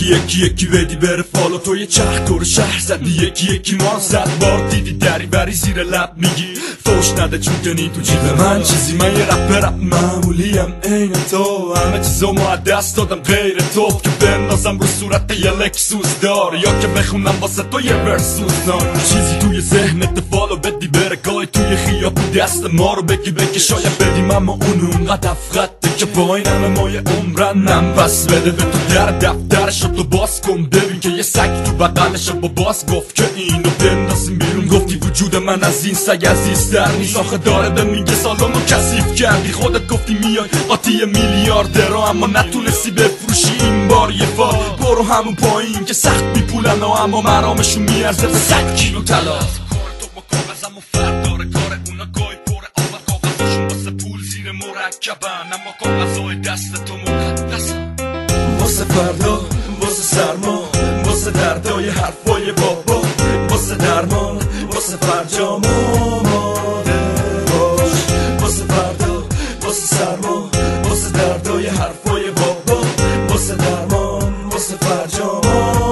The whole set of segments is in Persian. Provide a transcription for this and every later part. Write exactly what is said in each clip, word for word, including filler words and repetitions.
میگی یکی یکی بدی بره فالو، تو یه چرخ دور شهر زدی یکی یکی ما زد بار دیدی دری بری زیر لب میگی فوش نده چون کنی تو جیب من چیزی. من یه رپ رپ معمولیم عین تو، همه چیزامو از دست دادم غیر تو، که بندازم رو صورت یه لکسوس دار یا که بخونم واسه تو یه ورسوس نار. چیزی توی ذهنت فالو بدی بره گای توی خیابون دست ما رو بگی بگی شاید بدیم، اما اون اونقدر افغته که با این همه مایه عمرنم پس بده به تو در دفترشو تو باز کن ببین که یه سگ تو بقلشو با باز گفت که اینو بندازیم بیرون. گفتی وجود من از این سگ عزیزتر نیست، آخه داره به میگه سالانو کثیف کردی. خودت گفتی میای قاطی میلیاردرو اما نتونستی بفروشی این بار یه فال. برو همون پایین که سخت بیپولن و اما مرامشون میارزه به صد کیلو طلا. تو با کاغذم و فرد داره کار اونا گای پره آب کاغذاشون واسه پول زیر مرکبن، اما کاغذهای دست تو مقدسن. واسه فردا واسه سرما واسه دردای حرفای بابا واسه درمان واسه فرجام آماده باش. واسه فردا واسه سرما واسه دردای حرفای بابا واسه درمان واسه فرجام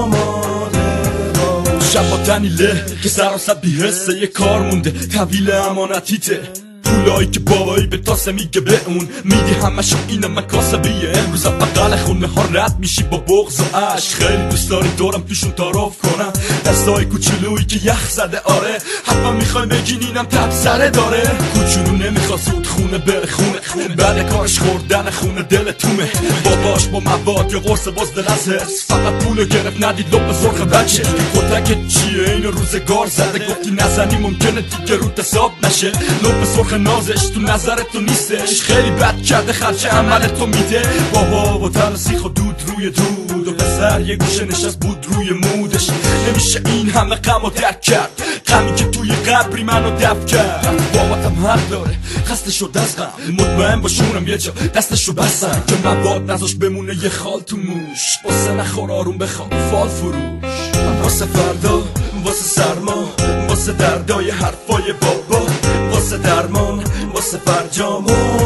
آماده باش. شب با تنیله که سراسر بیهسته یه کار مونده طویل امانتیته، پولایی که بابایی به تاسه میگه به اون میدی همشو اینه مکاسبیه. امروز بقل خونه ها رد میشی با بغض و عشق، خیلی دوست داری دورم توشون تعارف کنم دستای کوچولویی که یخ زده. آره حتما میخوای بگین اینم تب سره داره، کوچولو نمیخواد زود خونه بره خونه خونه بعد کارش خوردن خونه دل تومه. باباش با مواد یا قرص باز دل از حرس فقط پولو گرفت ندید لب سرخ بچه. خودک چیه اینو روزگار زده گفتی نزنی ممکنه دیگه روت حساب نشه. لب سرخ نازش تو نظر تو نیستش، خیلی بد کرده خرچه عمل تو میده. بابا و تن سیخ و دود روی دود و پسر یه گوشه نشست بود روی مودش. نمیشه این همه غم و درک کرد، غمی که توی قبری منو دفع کرد. باباتم حق داره خسته شد از غم، مطمئن باشونم یه جا دستشو بستن که مواد نذاش بمونه یه خال تو موش. واسه نخور آروم بخواب فال فروش. واسه فردا واسه سرما واسه دردای حرفای بابا واسه درمان واسه فرجام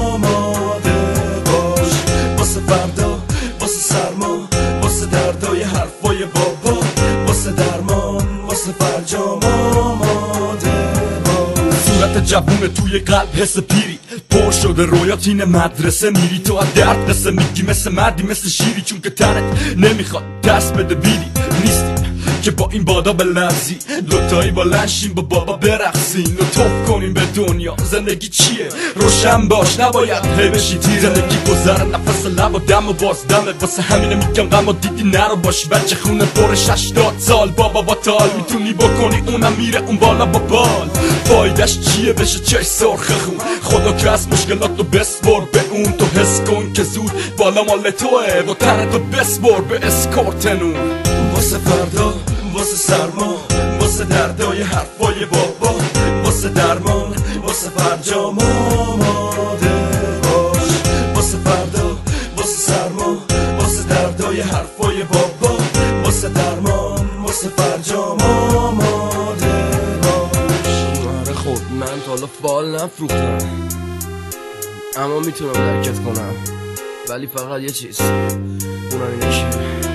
آماده باش. واسه فردا واسه سرما واسه دردای حرفای بابا واسه درمان واسه فرجام آماده باش. صورت جوون توی قلب حس پیری پر شده رویات اینه مدرسه میری تو از درد قصه میگی مثل مردی مثل شیری، چون که تنت نمیخواد دست بده بیری نیستی که با این بادا بلرزی. دوتایی با لنشیم با بابا برقصین و توف کنیم به دنیا. زندگی چیه؟ روشن باش نباید هی بشی تیر. زندگی گذره نفس لب و دم و باز دمه، واسه همینه میگم غم و دیدی نرو باش بچه خونه پرش هشتاد سال. بابا با تال میتونی بکنی اونم میره اون بالا با بال. فایدش چیه بشه چش سرخ خون؟ خدا که از مشکلات رو بسپر به اون، تو حس کن که زود بالا مال توه و تنتو بسپر به اسکورتنون. واسه فردا واسه سرما واسه دردای حرفای بابا واسه درمان واسه فرجام آماده باش. واسه فردا واسه سرما واسه دردای حرفای بابا واسه درمان واسه فرجام آماده باش. آره خب من تا حالا فال نفروختم اما میتونم درکت کنم، ولی فقط یه چیز، اونم اینه که